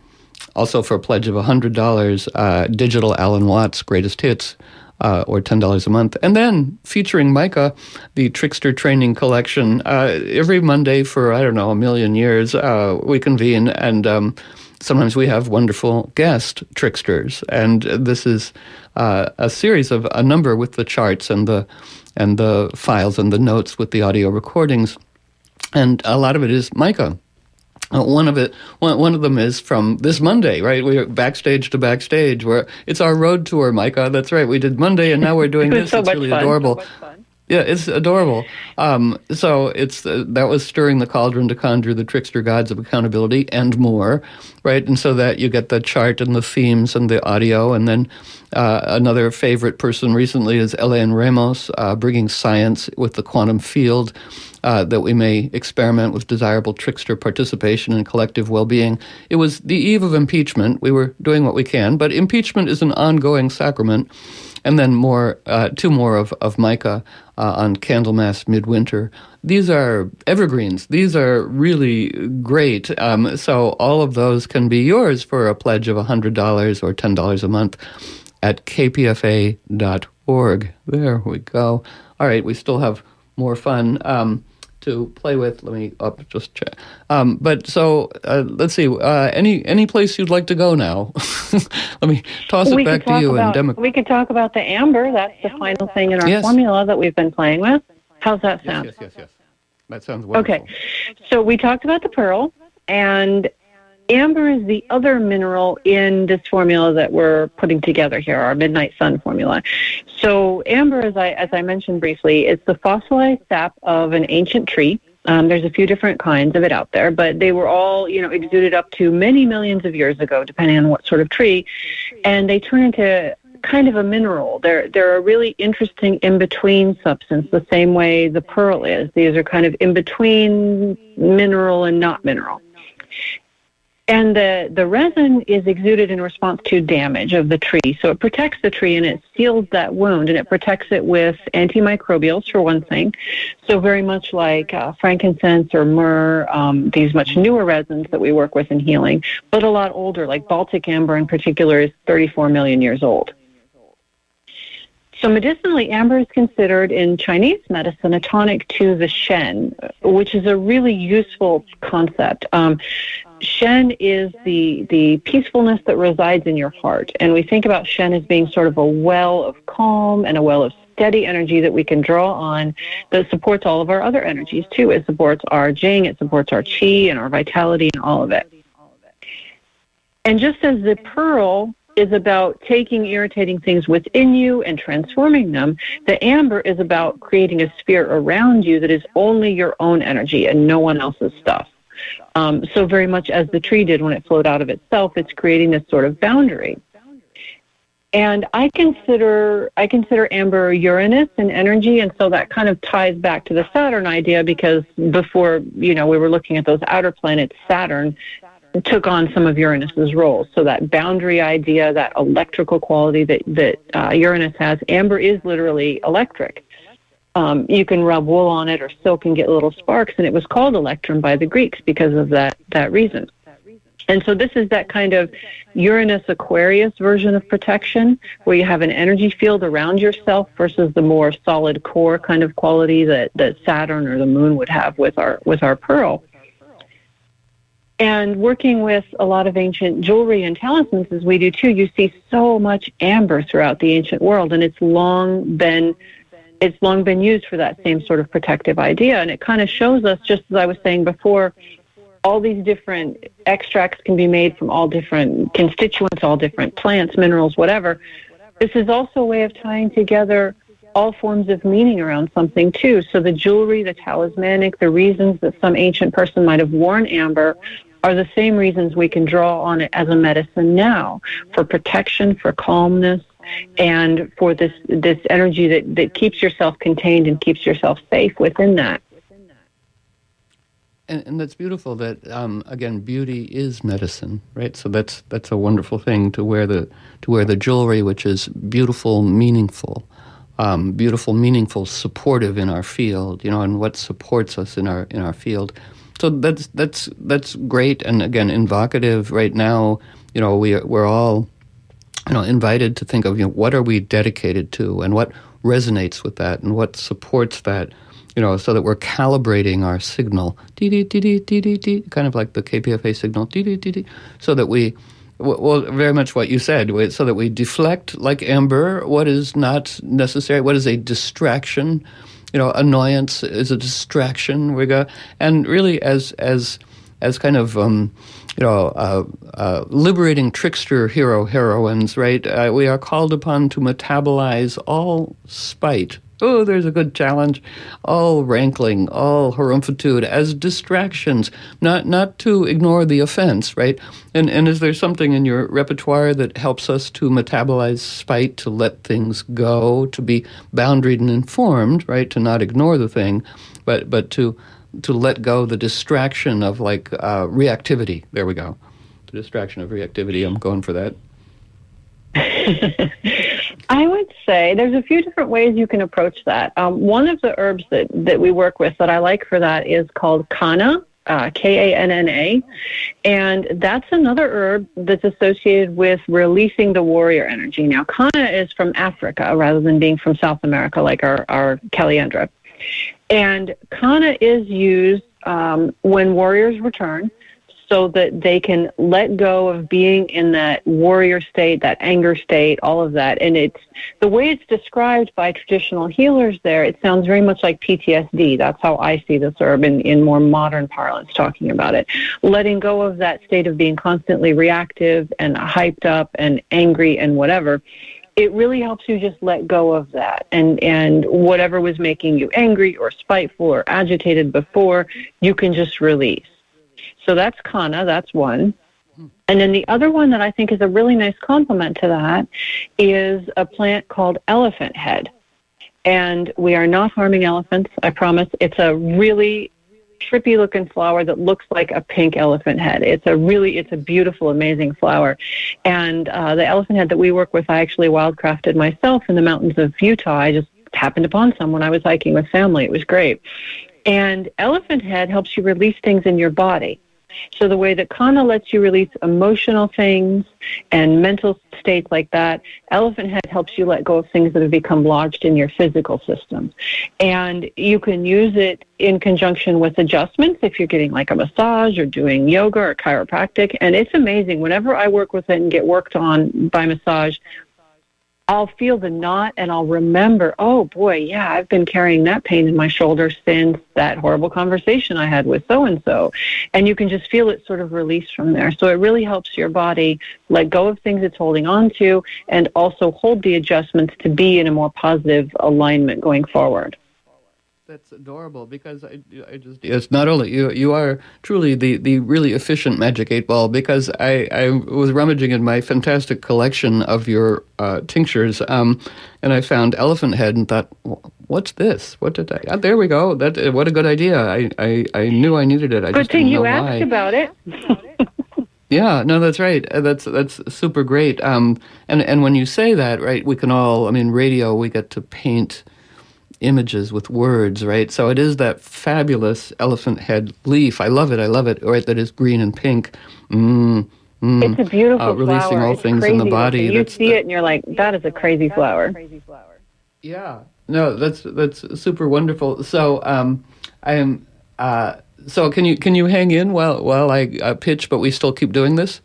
also for a pledge of one hundred dollars, uh, digital Alan Watts Greatest Hits, uh, or ten dollars a month. And then featuring Micah, the Trickster Training Collection. Uh, every Monday for, I don't know, a million years, uh, we convene, and um, sometimes we have wonderful guest tricksters. And this is uh, a series of a number with the charts and the and the files and the notes with the audio recordings. And a lot of it is Micah. Uh, one of it, one, one of them is from this Monday, right? We're backstage to backstage, where it's our road tour, Micah. That's right. We did Monday, and now we're doing this. So it's much really fun. adorable. So much fun. Yeah, it's adorable. Um, so it's uh, that was stirring the cauldron to conjure the trickster gods of accountability and more, right? And so that you get the chart and the themes and the audio. And then uh, another favorite person recently is Elaine Ramos, uh, bringing science with the quantum field, uh, that we may experiment with desirable trickster participation and collective well-being. It was the eve of impeachment. We were doing what we can, but impeachment is an ongoing sacrament. And then more, uh, two more of, of Micah uh, on Candlemas Midwinter. These are evergreens. These are really great. Um, so all of those can be yours for a pledge of one hundred dollars or ten dollars a month at k p f a dot org. There we go. All right, we still have more fun um, to play with. Let me up just check. Um, but so uh, let's see. Uh, any any place you'd like to go now? Let me toss it we back to you. About, and Demo- we could talk about the amber. That's the final thing in our yes. formula that we've been playing with. How's that sound? Yes, yes, yes, yes. That sounds wonderful. Okay. So we talked about the pearl, and amber is the other mineral in this formula that we're putting together here, our Midnight Sun formula. So amber, as I as I mentioned briefly, it's the fossilized sap of an ancient tree. Um, there's a few different kinds of it out there, but they were all, you know, exuded up to many millions of years ago, depending on what sort of tree, and they turn into kind of a mineral. They're they're a really interesting in-between substance, the same way the pearl is. These are kind of in-between mineral and not mineral. And the, the resin is exuded in response to damage of the tree. So it protects the tree and it seals that wound, and it protects it with antimicrobials, for one thing. So very much like uh, frankincense or myrrh, um, these much newer resins that we work with in healing, but a lot older, like Baltic amber in particular is thirty-four million years old. So medicinally, amber is considered in Chinese medicine a tonic to the Shen, which is a really useful concept. Um, Shen is the the peacefulness that resides in your heart. And we think about Shen as being sort of a well of calm and a well of steady energy that we can draw on that supports all of our other energies too. It supports our Jing, it supports our Qi and our vitality and all of it. And just as the pearl is about taking irritating things within you and transforming them, the amber is about creating a sphere around you that is only your own energy and no one else's stuff. Um, so very much as the tree did when it flowed out of itself, it's creating this sort of boundary. And I consider I consider amber Uranus in energy, and so that kind of ties back to the Saturn idea, because before, you know, we were looking at those outer planets, Saturn took on some of Uranus's roles. So that boundary idea, that electrical quality that, that uh, Uranus has, amber is literally electric. Um, you can rub wool on it or silk and get little sparks, and it was called electrum by the Greeks because of that, that reason. And so this is that kind of Uranus-Aquarius version of protection, where you have an energy field around yourself versus the more solid core kind of quality that, that Saturn or the moon would have with our with our pearl. And working with a lot of ancient jewelry and talismans, as we do too, you see so much amber throughout the ancient world, and it's long been it's long been used for that same sort of protective idea. And it kind of shows us, just as I was saying before, all these different extracts can be made from all different constituents, all different plants, minerals, whatever. This is also a way of tying together all forms of meaning around something too. So the jewelry, the talismanic, the reasons that some ancient person might have worn amber are the same reasons we can draw on it as a medicine now, for protection, for calmness, and for this this energy that, that keeps yourself contained and keeps yourself safe within that. And, and that's beautiful that, um, again, beauty is medicine, right? So that's that's a wonderful thing to wear the to wear the jewelry, which is beautiful, meaningful, um, beautiful, meaningful, supportive in our field, you know, and what supports us in our in our field. So that's that's that's great, and again, invocative right now. you know, we, we're all, you know, invited to think of, you know, what are we dedicated to and what resonates with that and what supports that, you know, so that we're calibrating our signal, dee dee dee dee dee dee dee, kind of like the K P F A signal, dee dee dee dee, so that we, well, very much what you said, so that we deflect like amber what is not necessary, what is a distraction. You know, annoyance is a distraction. We go, and really, as as as kind of um, you know, uh, uh, liberating trickster hero heroines, right? Uh, we are called upon to metabolize all spite. Oh, there's a good challenge. All rankling, all harumpitude as distractions, not not to ignore the offense, right? And and is there something in your repertoire that helps us to metabolize spite, to let things go, to be boundaried and informed, right? To not ignore the thing, but but to to let go the distraction of like uh, reactivity. There we go. The distraction of reactivity. I'm going for that. I would say there's a few different ways you can approach that. Um, one of the herbs that, that we work with that I like for that is called Kanna, uh, K A N N A, and that's another herb that's associated with releasing the warrior energy. Now, Kanna is from Africa rather than being from South America like our, our Caliandra. And Kanna is used um, when warriors return, so that they can let go of being in that warrior state, that anger state, all of that. And it's the way it's described by traditional healers there, it sounds very much like P T S D. That's how I see this herb in, in more modern parlance talking about it. Letting go of that state of being constantly reactive and hyped up and angry and whatever. It really helps you just let go of that. And, and whatever was making you angry or spiteful or agitated before, you can just release. So that's Kanna, that's one. And then the other one that I think is a really nice complement to that is a plant called elephant head. And we are not harming elephants, I promise. It's a really trippy looking flower that looks like a pink elephant head. It's a really, it's a beautiful, amazing flower. And uh, the elephant head that we work with, I actually wildcrafted myself in the mountains of Utah. I just happened upon some when I was hiking with family. It was great. And elephant head helps you release things in your body. So the way that Kanna lets you release emotional things and mental states like that, elephant head helps you let go of things that have become lodged in your physical system. And you can use it in conjunction with adjustments if you're getting like a massage or doing yoga or chiropractic. And it's amazing. Whenever I work with it and get worked on by massage, I'll feel the knot and I'll remember, oh boy, yeah, I've been carrying that pain in my shoulder since that horrible conversation I had with so-and-so. And you can just feel it sort of release from there. So it really helps your body let go of things it's holding on to and also hold the adjustments to be in a more positive alignment going forward. That's adorable because I, I just, it's not only, you you are truly the, the really efficient magic eight ball because I, I was rummaging in my fantastic collection of your uh, tinctures um, and I found elephant head and thought, what's this? What did I, oh, there we go. That What a good idea. I, I, I knew I needed it. I good just thing didn't know you asked why. about it. Yeah, no, that's right. Uh, That's that's super great. Um, and, and when you say that, right, we can all, I mean, radio, we get to paint images with words, right? So it is that fabulous elephant head leaf. I love it. I love it. Right, that is green and pink. Mm, mm, it's a beautiful uh, releasing flower. all It's things in the body. You that's, see that, it and you're like, that is a crazy flower. Yeah. No, that's that's super wonderful. So um, I am. Uh, so can you can you hang in while while I uh, pitch, but we still keep doing this?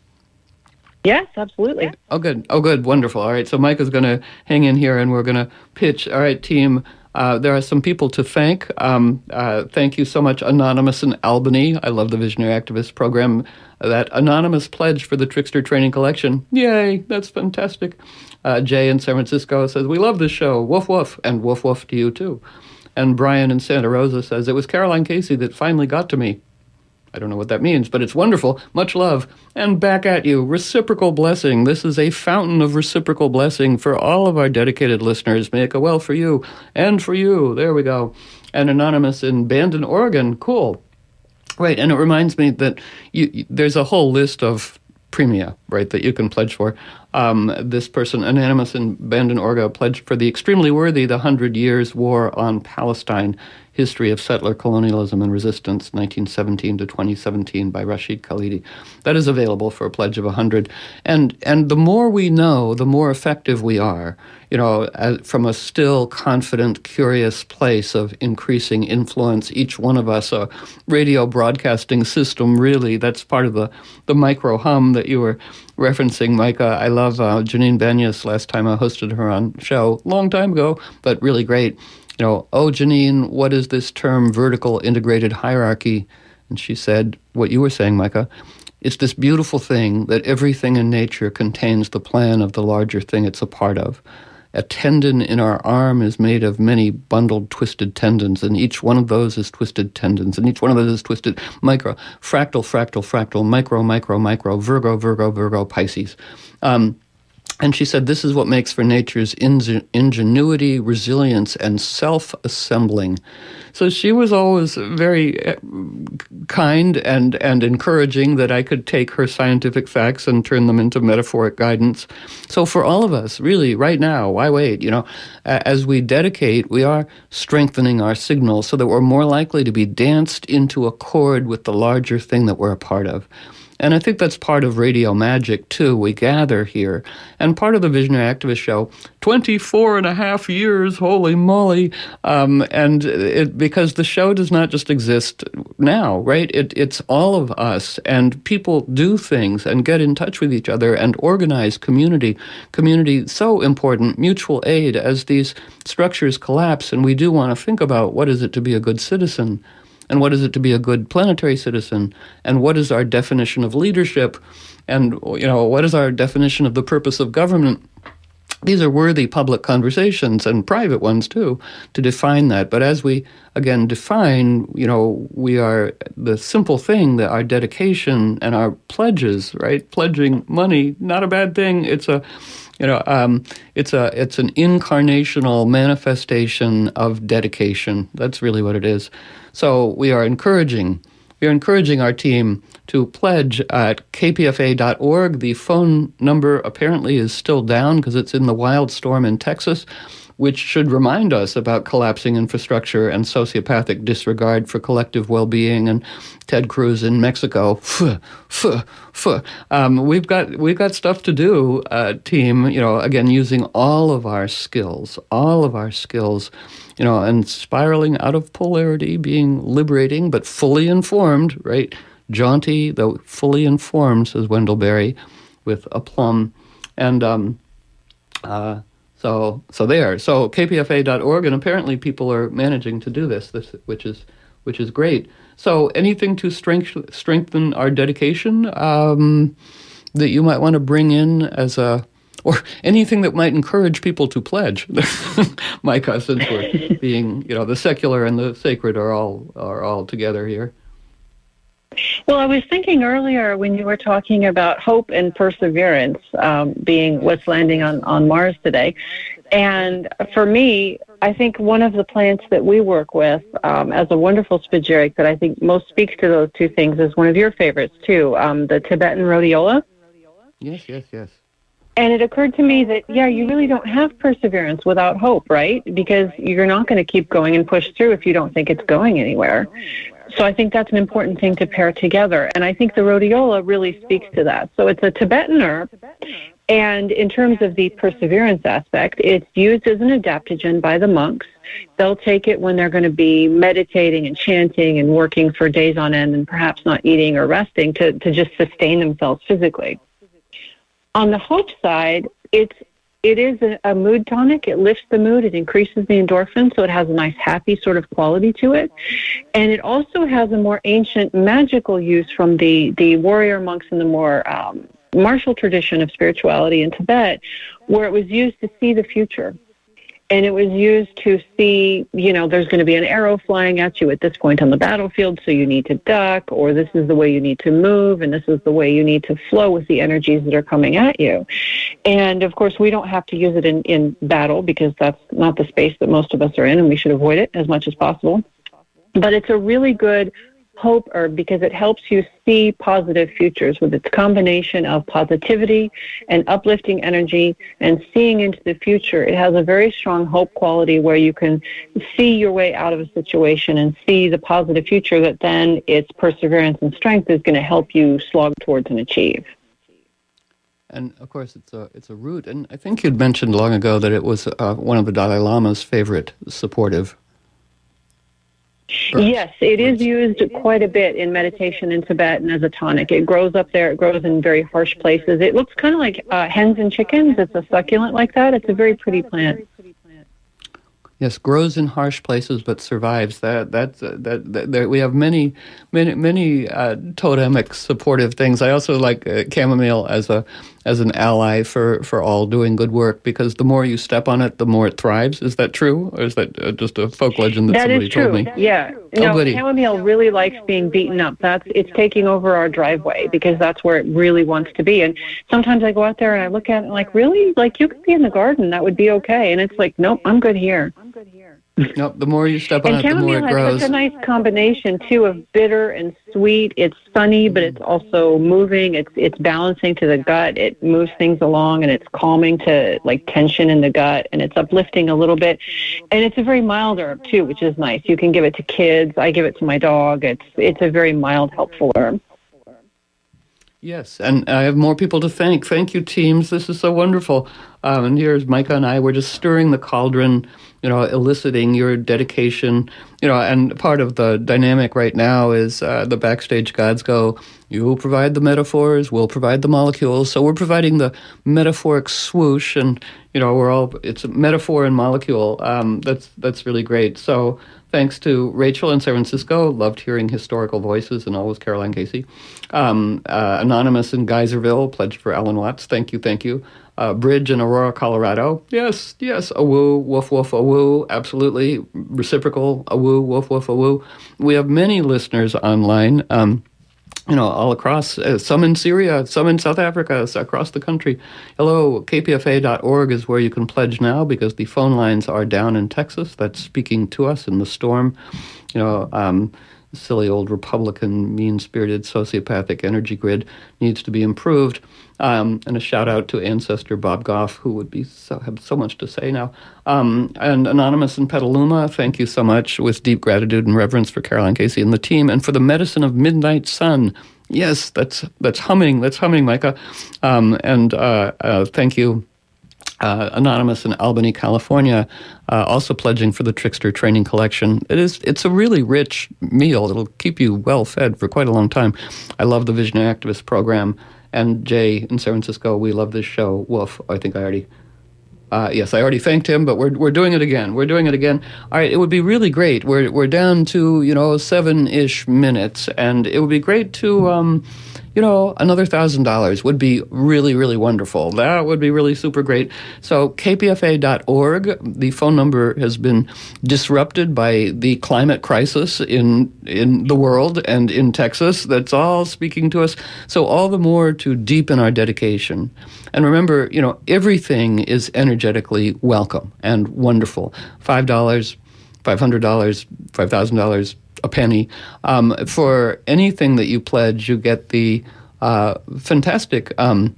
Yes, absolutely. Oh, good. Oh, good. Wonderful. All right. So Mike is going to hang in here, and we're going to pitch. All right, team. Uh, there are some people to thank. Um, uh, thank you so much, Anonymous in Albany. I love the Visionary Activist program. That Anonymous pledge for the Trickster Training Collection. Yay, that's fantastic. Uh, Jay in San Francisco says, we love this show. Woof, woof. And woof, woof to you, too. And Brian in Santa Rosa says, it was Caroline Casey that finally got to me. I don't know what that means, but it's wonderful. Much love. And back at you, reciprocal blessing. This is a fountain of reciprocal blessing for all of our dedicated listeners. May it go well for you and for you. There we go. And Anonymous in Bandon, Oregon. Cool. Right, and it reminds me that you, you, there's a whole list of premia, right, that you can pledge for. Um, this person, anonymous in Bandon, Oregon, pledged for the extremely worthy The Hundred Years' War on Palestine, History of Settler Colonialism and Resistance, nineteen seventeen to twenty seventeen, by Rashid Khalidi. That is available for a pledge of one hundred. And and the more we know, the more effective we are. You know, as, from a still confident, curious place of increasing influence, each one of us, a radio broadcasting system, really, that's part of the, the micro hum that you were referencing, Micah. I love uh, Janine Benyus. Last time I hosted her on show, long time ago, but really great. You know, oh, Janine, what is this term vertical integrated hierarchy? And she said, what you were saying, Micah, it's this beautiful thing that everything in nature contains the plan of the larger thing it's a part of. A tendon in our arm is made of many bundled, twisted tendons, and each one of those is twisted tendons, and each one of those is twisted micro, fractal, fractal, fractal, micro, micro, micro, Virgo, Virgo, Virgo, Pisces. Um, And she said this is what makes for nature's ingen- ingenuity, resilience, and self-assembling. So she was always very kind and, and encouraging that I could take her scientific facts and turn them into metaphoric guidance. So for all of us, really, right now, why wait? You know, as we dedicate, we are strengthening our signal so that we're more likely to be danced into accord with the larger thing that we're a part of. And I think that's part of radio magic, too. We gather here. And part of the Visionary Activist Show, twenty-four and a half years, holy moly. Um, and it, because the show does not just exist now, right? It, it's all of us. And people do things and get in touch with each other and organize community. Community, so important, mutual aid as these structures collapse. And we do want to think about what is it to be a good citizen. And what is it to be a good planetary citizen? And what is our definition of leadership? And, you know, what is our definition of the purpose of government? These are worthy public conversations, and private ones too, to define that. But as we, again, define, you know, we are the simple thing that our dedication and our pledges, right? Pledging money, not a bad thing. It's a, you know, um, it's a it's an incarnational manifestation of dedication. That's really what it is. So we are encouraging, we are encouraging our team to pledge at k p f a dot org. The phone number apparently is still down because it's in the wild storm in Texas, which should remind us about collapsing infrastructure and sociopathic disregard for collective well-being. And Ted Cruz in Mexico, fuh, fuh, fuh. Um, we've got we've got stuff to do, uh, team. You know, again, using all of our skills, all of our skills. You know, and spiraling out of polarity, being liberating but fully informed, right? Jaunty, though fully informed, says Wendell Berry, with aplomb. And um, uh, so so there. So k p f a dot org, and apparently people are managing to do this, this which is which is great. So anything to strength, strengthen our dedication um, that you might want to bring in as a, or anything that might encourage people to pledge. Micah, since we're being, you know, the secular and the sacred are all are all together here. Well, I was thinking earlier when you were talking about hope and perseverance um, being what's landing on, on Mars today. And for me, I think one of the plants that we work with um, as a wonderful spagyric that I think most speaks to those two things is one of your favorites, too, um, the Tibetan rhodiola. Yes, yes, yes. And it occurred to me that, yeah, you really don't have perseverance without hope, right? Because you're not going to keep going and push through if you don't think it's going anywhere. So I think that's an important thing to pair together. And I think the rhodiola really speaks to that. So it's a Tibetan herb. And in terms of the perseverance aspect, it's used as an adaptogen by the monks. They'll take it when they're going to be meditating and chanting and working for days on end and perhaps not eating or resting to, to just sustain themselves physically. On the hope side, it's it is a, a mood tonic. It lifts the mood. It increases the endorphins, so it has a nice happy sort of quality to it. And it also has a more ancient magical use from the, the warrior monks in the more um, martial tradition of spirituality in Tibet, where it was used to see the future. And it was used to see, you know, there's going to be an arrow flying at you at this point on the battlefield, so you need to duck, or this is the way you need to move, and this is the way you need to flow with the energies that are coming at you. And, of course, we don't have to use it in, in battle because that's not the space that most of us are in, and we should avoid it as much as possible. But it's a really good hope herb because it helps you see positive futures with its combination of positivity and uplifting energy and seeing into the future. It has a very strong hope quality where you can see your way out of a situation and see the positive future that then its perseverance and strength is going to help you slog towards and achieve. And of course, it's a it's a root. And I think you'd mentioned long ago that it was uh, one of the Dalai Lama's favorite supportive. Herbs. Yes, it is used quite a bit in meditation in Tibet and as a tonic. It grows up there. It grows in very harsh places. It looks kind of like uh, hens and chickens. It's a succulent like that. It's a very pretty plant. Yes, grows in harsh places but survives. That that that, that, that we have many many many uh, totemic supportive things. I also like uh, chamomile as a as an ally for, for all doing good work because the more you step on it, the more it thrives. Is that true, or is that uh, just a folk legend that, that somebody is true. told me? Yeah, oh, no, goody. Chamomile really likes being beaten up. That's it's taking over our driveway because that's where it really wants to be. And sometimes I go out there and I look at it and I'm like, really, like you could be in the garden, that would be okay. And it's like, nope, I'm good here. I'm good here. No, the more you step on and it, the more it chamomile grows. has such a nice combination too of bitter and sweet. It's sunny, but it's also moving. It's it's balancing to the gut. It moves things along, and it's calming to like tension in the gut, and it's uplifting a little bit. And it's a very mild herb too, which is nice. You can give it to kids. I give it to my dog. It's it's a very mild, helpful herb. Yes, and I have more people to thank. Thank you, teams. This is so wonderful. Um, and here's Micah and I. We're just stirring the cauldron, you know, eliciting your dedication. You know, and part of the dynamic right now is uh, the backstage gods go, you provide the metaphors, we'll provide the molecules. So we're providing the metaphoric swoosh, and, you know, we're all, it's a metaphor and molecule. Um, that's that's really great. So thanks to Rachel in San Francisco. Loved hearing historical voices, and always Caroline Casey. Um, uh, Anonymous in Geyserville, pledged for Alan Watts. Thank you, thank you. Uh, Bridge in Aurora, Colorado. Yes, yes, a woo, woof, woof, a woo. Absolutely. Reciprocal, a woo, woof, woof, a woo. We have many listeners online, um, you know, all across, uh, some in Syria, some in South Africa, across the country. Hello, K P F A dot org is where you can pledge now because the phone lines are down in Texas. That's speaking to us in the storm. You know, um, silly old Republican, mean-spirited, sociopathic energy grid needs to be improved. Um, and a shout-out to ancestor Bob Goff, who would be so, have so much to say now. Um, and Anonymous in Petaluma, thank you so much, with deep gratitude and reverence for Caroline Casey and the team, and for the medicine of Midnight Sun. Yes, that's that's humming, that's humming, Micah. Um, and uh, uh, thank you, Uh, Anonymous in Albany, California, uh, also pledging for the Trickster Training Collection. It is, it's a really rich meal. It'll keep you well fed for quite a long time. I love the Visionary Activist Program. And Jay in San Francisco, we love this show. Woof, I think I already... Uh, yes, I already thanked him, but we're we're doing it again. We're doing it again. All right, it would be really great. We're we're down to, you know, seven-ish minutes, and it would be great to, um, you know, another thousand dollars would be really, really wonderful. That would be really super great. So K P F A dot org, the phone number has been disrupted by the climate crisis in in the world and in Texas. That's all speaking to us. So all the more to deepen our dedication. And remember, you know, everything is energetically welcome and wonderful. Five dollars, five hundred dollars, five thousand dollars, a penny. Um, for anything that you pledge, you get the uh, fantastic, um,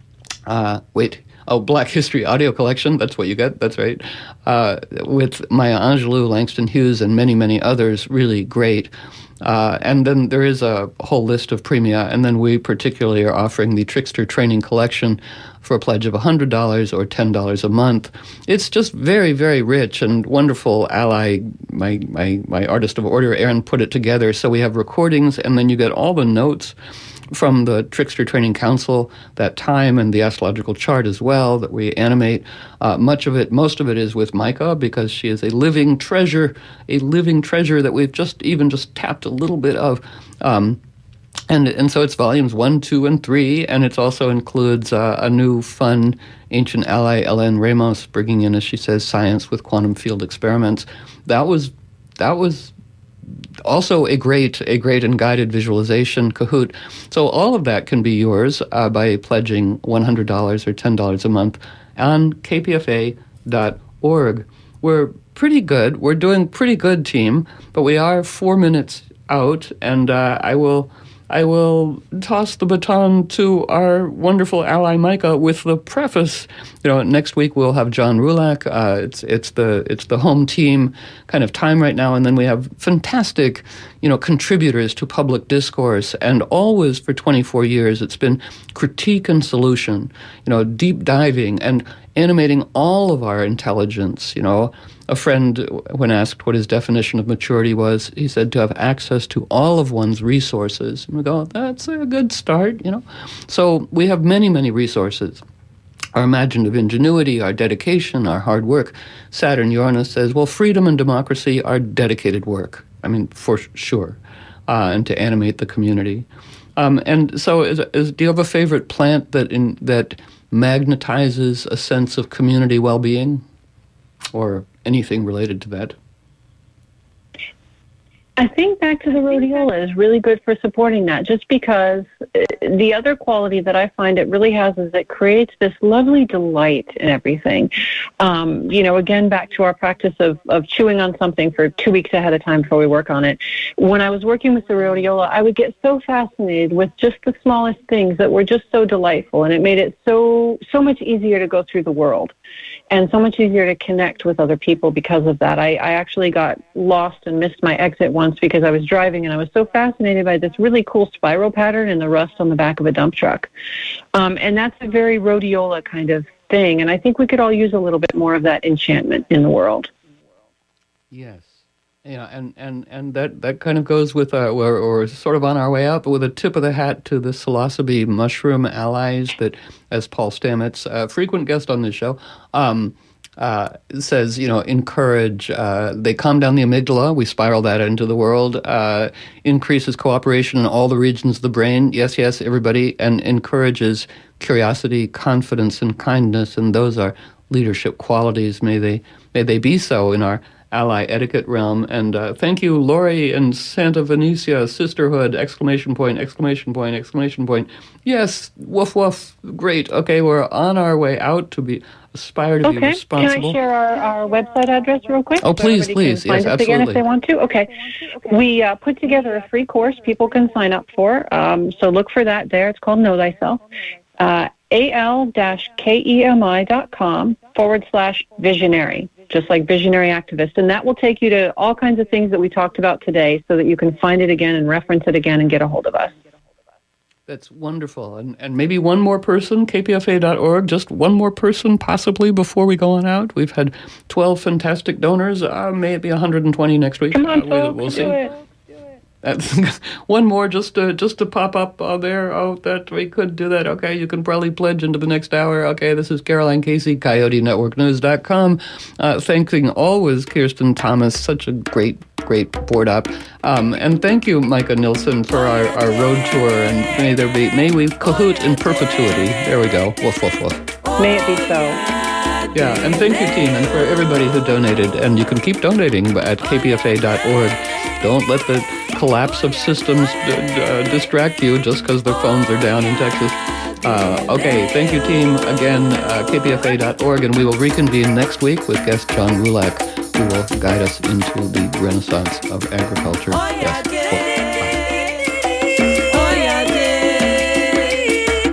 uh, wait, oh, Black History Audio Collection. That's what you get. That's right. Uh, with Maya Angelou, Langston Hughes, and many, many others. Really great. Uh, and then there is a whole list of premia, and then we particularly are offering the Trickster Training Collection for a pledge of one hundred dollars or ten dollars a month. It's just very, very rich and wonderful. Ally, my, my, my artist of order, Aaron, put it together. So we have recordings, and then you get all the notes from the Trickster Training Council, that time, and the astrological chart as well that we animate. Uh, much of it, most of it is with Micah, because she is a living treasure, a living treasure that we've just even just tapped a little bit of. Um, and and so it's volumes one, two, and three, and it also includes uh, a new fun ancient ally, Ellen Ramos, bringing in, as she says, science with quantum field experiments. That was that was. Also a great, a great and guided visualization, Kahoot. So all of that can be yours uh, by pledging one hundred dollars or ten dollars a month on K P F A dot org. We're pretty good. We're doing pretty good, team, but we are four minutes out, and uh, I will I will toss the baton to our wonderful ally Micah with the preface. You know, next week we'll have John Rulak. Uh, it's it's the it's the home team kind of time right now, and then we have fantastic, you know, contributors to public discourse. And always for twenty-four years, it's been critique and solution. You know, deep diving and animating all of our intelligence. You know, a friend, when asked what his definition of maturity was, he said to have access to all of one's resources. And we go, that's a good start, you know. So we have many, many resources. Our imaginative ingenuity, our dedication, our hard work. Saturn Uranus says, well, freedom and democracy are dedicated work. I mean, for sure. Uh, and to animate the community. Um, and so is, is, do you have a favorite plant that in, that magnetizes a sense of community well-being? Or anything related to that? I think back to the rhodiola is really good for supporting that, just because the other quality that I find it really has is it creates this lovely delight in everything. Um, you know, again, back to our practice of, of chewing on something for two weeks ahead of time before we work on it. When I was working with the rhodiola, I would get so fascinated with just the smallest things that were just so delightful, and it made it so so much easier to go through the world. And so much easier to connect with other people because of that. I, I actually got lost and missed my exit once because I was driving, and I was so fascinated by this really cool spiral pattern in the rust on the back of a dump truck. Um, and that's a very rhodiola kind of thing. And I think we could all use a little bit more of that enchantment in the world. Yes. Yeah, and, and, and that, that kind of goes with, uh, or, or sort of on our way out, but with a tip of the hat to the psilocybe mushroom allies that, as Paul Stamets, a frequent guest on this show, um, uh, says, you know, encourage, uh, they calm down the amygdala, we spiral that into the world, uh, increases cooperation in all the regions of the brain, yes, yes, everybody, and encourages curiosity, confidence, and kindness, and those are leadership qualities. May they, may they be so in our ally etiquette realm. And uh, thank you, Lori and Santa Venetia, sisterhood, exclamation point, exclamation point, exclamation point. Yes, woof, woof, great. Okay, we're on our way out to be, aspire to okay. be responsible. Can I share our, our website address real quick? Oh, please, so please. Can find yes, us absolutely. Again if they want to? Okay. We uh, put together a free course people can sign up for. Um, so look for that there. It's called Know Thyself. Uh, al-kemi.com forward slash visionary. Just like visionary activist. And that will take you to all kinds of things that we talked about today so that you can find it again and reference it again and get a hold of us. That's wonderful. And and maybe one more person, k p f a dot org, just one more person possibly before we go on out. We've had twelve fantastic donors, uh, maybe one hundred twenty next week. Come on, uh, folks, we'll do see. it. That's one more just to, just to pop up uh, there. Oh, that we could do that. Okay, you can probably pledge into the next hour. Okay, this is Caroline Casey, coyote network news dot com. Uh, thanking always Kirsten Thomas, such a great, great board up. Um, and thank you, Micah Nilsson, for our, our road tour. And may there be, may we cahoot in perpetuity. There we go. Woof, woof, woof. May it be so. Yeah, and thank you, team, and for everybody who donated. And you can keep donating at k p f a dot org. Don't let the collapse of systems d- d- uh, distract you just because their phones are down in Texas. Uh, okay, thank you, team. Again, uh, k p f a dot org, and we will reconvene next week with guest John Rulak, who will guide us into the renaissance of agriculture. Yes. Well,